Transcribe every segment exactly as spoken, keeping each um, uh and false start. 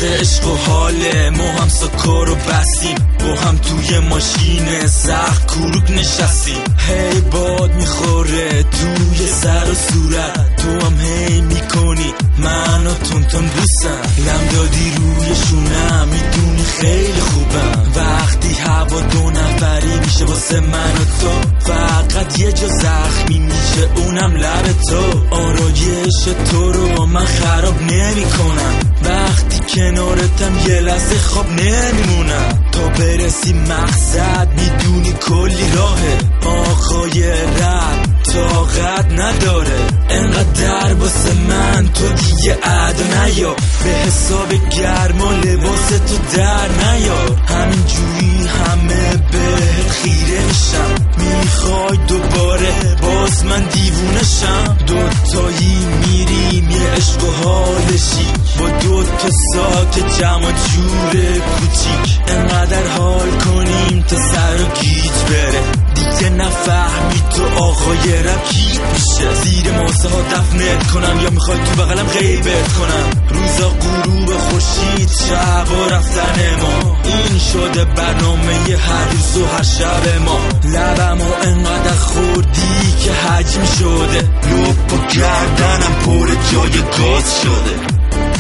عشق و حاله، ما هم سکار و بسیم، با هم توی ماشین سخت کروک نشستیم. هی باد میخوره توی سر و صورت، تو هم هی میکنی منو تون تون بوسم. لم دادی روی شونم، میدونی خیلی خوبم وقتی هوا دو نفری میشه واسه من و تو. فقط یه جا زخمی میشه اونم لب تو. آرایش تو رو من خراب نمی کنم، وقتی کنارتم یه لحظه خواب نمیمونم. تا برسی مقصد میدونی کلی راهه، آقای رب طاقت نداره انقدر واسه من تو دیگه ادا نیا. به حساب گرم و لباس تو در نیا، همین جوری همه بهت خیره میشم. میخوای دوباره باز من دیوونشم، دوتایی میریم یه عشق و حالشی، با دوتا ساک جمع جور کوچیک. انقدر حال کنیم تا سر و گیج بره، دیگه نفهمی تو آقای رب کیت میشه. زیر ماسه ها دفنت کنم یا میخوای تو بغلم غیبت کنم. روزا غروب خورشید، شبا رفتن ما، این شده برنامه هر روز و هر شب ما. لبمو انقدر خوردی که حجم شده، لب و گردنم پر جای گاز شده.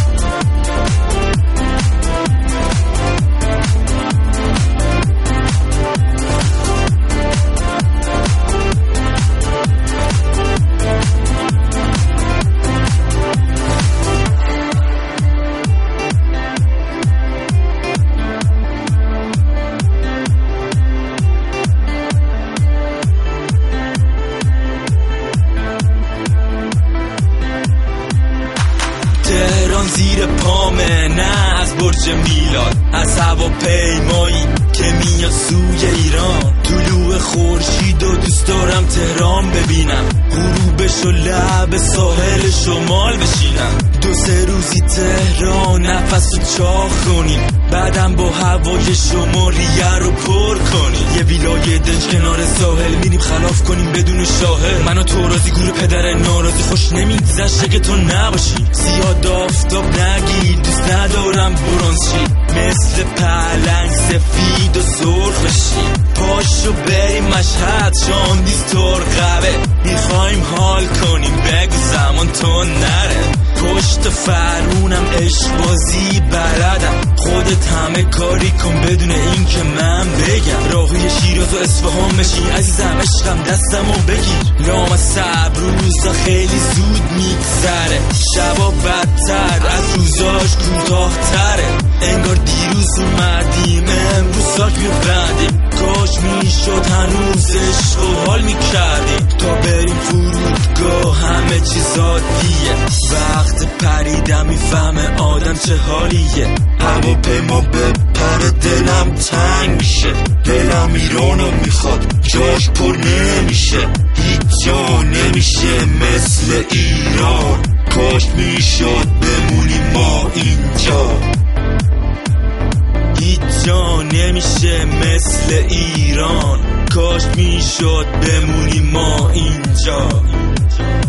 تهران زیر پامه، نه از برج میلاد، از هواپیمایی که میاد سوی ایران. طلوع خورشید و دوست دارم تهران ببینم، غروبش و لب ساحل شمال بشینم. دو سه روزی تهران نفس و چاخ کنیم، بعدم با هوای شما ریه رو پر کنیم. یه ویلای دنج کنار ساحل میریم خلاف کنیم بدون شاهد. من و تو راضی گور پدر ناراضی، خوش نمیگذشته که تو نباشی. زیاد آفتاب نگیر، دوست ندارم برانشی، مثل پلنگ سفید و سرخ بشی. پاشو بریم مشهد، شاندیز ترقبه، میخوایم حال کنیم بگو زمان تو نره. پشت فرمونم عشق بازی بلدم، خودت همه کاری کن بدون این که من بگم. راهی شیراز و اصفهان بشین عزیزم، عشقم دستمو بگیر. لام صبر روزا خیلی زود میگذره، شبا بدتر از روزاش کوتاه تره. انگار دیروز اومدیم امروز ساک میبندیم، کاش میشد هنوز عشق و حال میکردیم. تا بریم فرودگاه همه چیز عادیه، وقت پریدم میفهمه آدم چه حالیه. هواپیما بپره دلم تنگ میشه، دلم ایرانو میخواد جاش پر نمیشه. هیچ جا نمیشه مثل ایران، کاش میشد بمونیم ما اینجا. هیچ جا نمیشه مثل ایران، کاش میشد بمونیم ما اینجا.